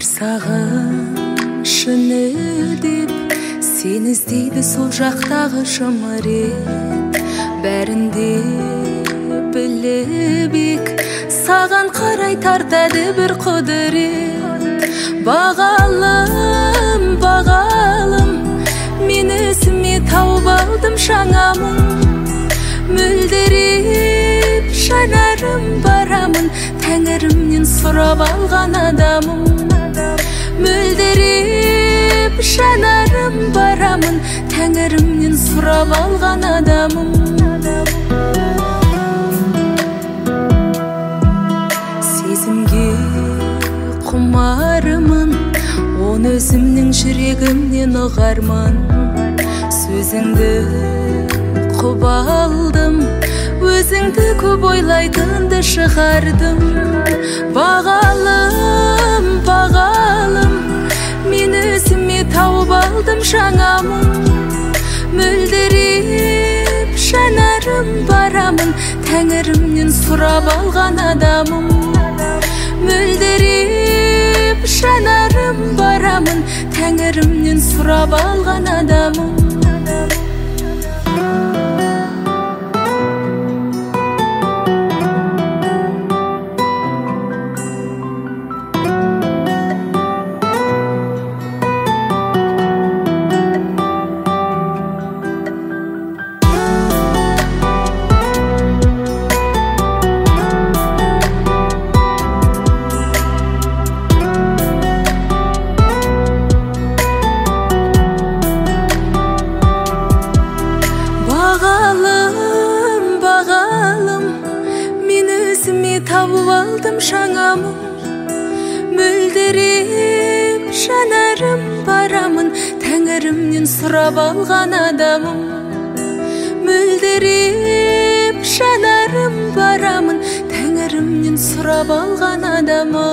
Өмір сағынышын деп сен іздейді сол жақтағы шымырет. Бәрін де біліп ек, саған қарай тартады бір құдірет. Бағалым, бағалым, мен өзіме тауып алдым жаңамын. Мөлдіреп жанарым барамын, тәңірімнен сұрап алған адамым. Мөлдіреп жанарым барамын, тәңірімнен сұрап алған адамым. Сезімге құмарымын, оны өзімнің жүрегімнен ұғармын. Сөзіңді құп алдым, өзіңді көп ойлайтынды шығардым. Бағалым, бағалым, мен өзіме тауып алдым жаңамын. Мөлдіреп жанарым барамын, тәңірімнен сұрап алған адамым. Мөлдіреп жанарым барамын, тәңірімнен сұрап алған адамым. Бағалым, бағалым, мен өзіме тауып алдым жаңамын. Мөлдіреп жанарым барамын, тәңірімнен сұрап алған адамым. Мөлдіреп жанарым барамын, тәңірімнен сұрап алған адамым.